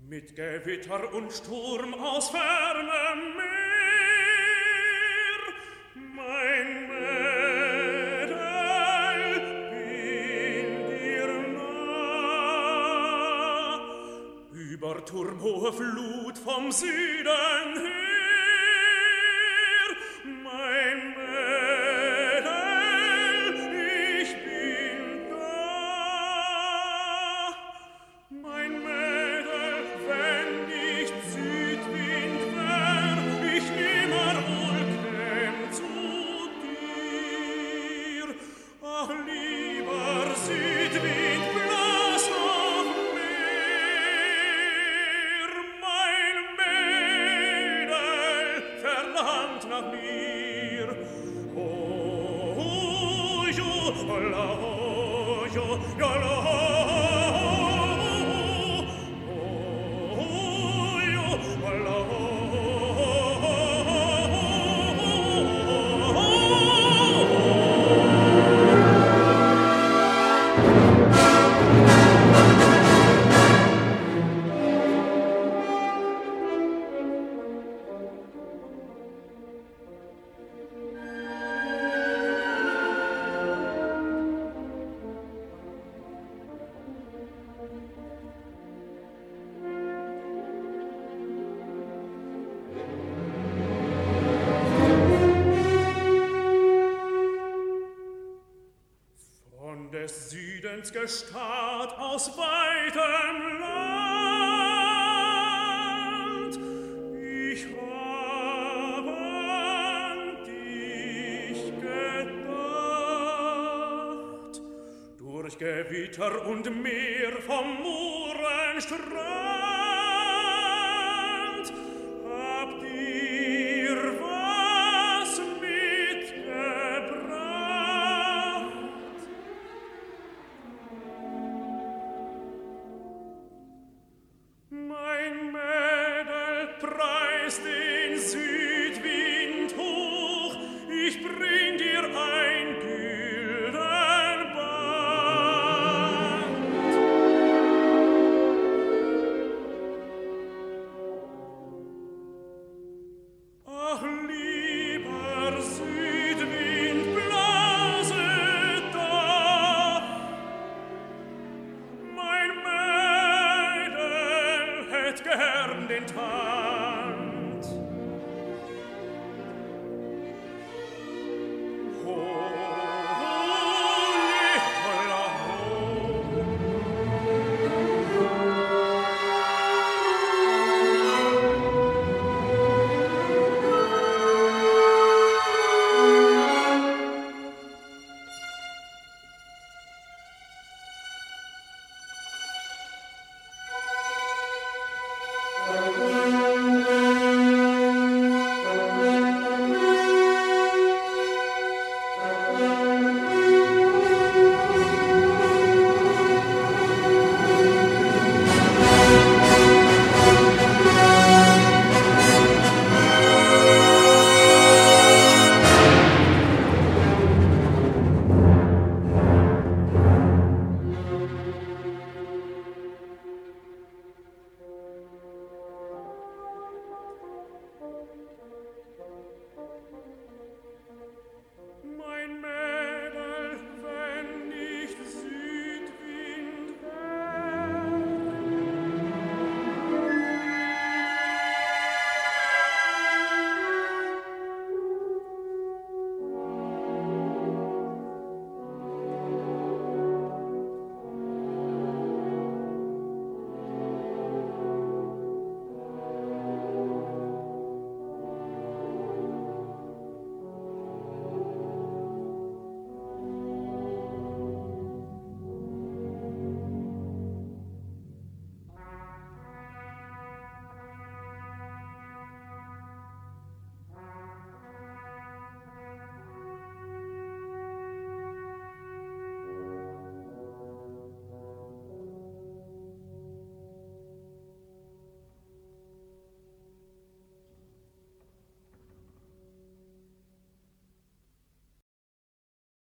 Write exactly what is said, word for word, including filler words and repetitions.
Mit Gewitter und Sturm aus fernem Meer, mein Mädel, bin dir nah. Über turmhohe Flut vom Süden her, mein Mädel, ich bin da. Mein Mädel, wenn nicht Südwind wär, ich nimmer wohl käm zu dir. Ach, lieber Südwind, blass noch mehr. Mein Mädel verlangt nach mir. Oh, jo, la, oh, jo, ja, la, des Südens Gestad aus weitem Land. Ich habe an dich gedacht, durch Gewitter und Meer vom Mohrenstrand hab dir was mitgebracht. Mein Mädel preist den Südwind hoch, ich bring dir ein gülden Band. Ach, lieber Südwind, blase doch, mein Mädel hätt gern den Tag.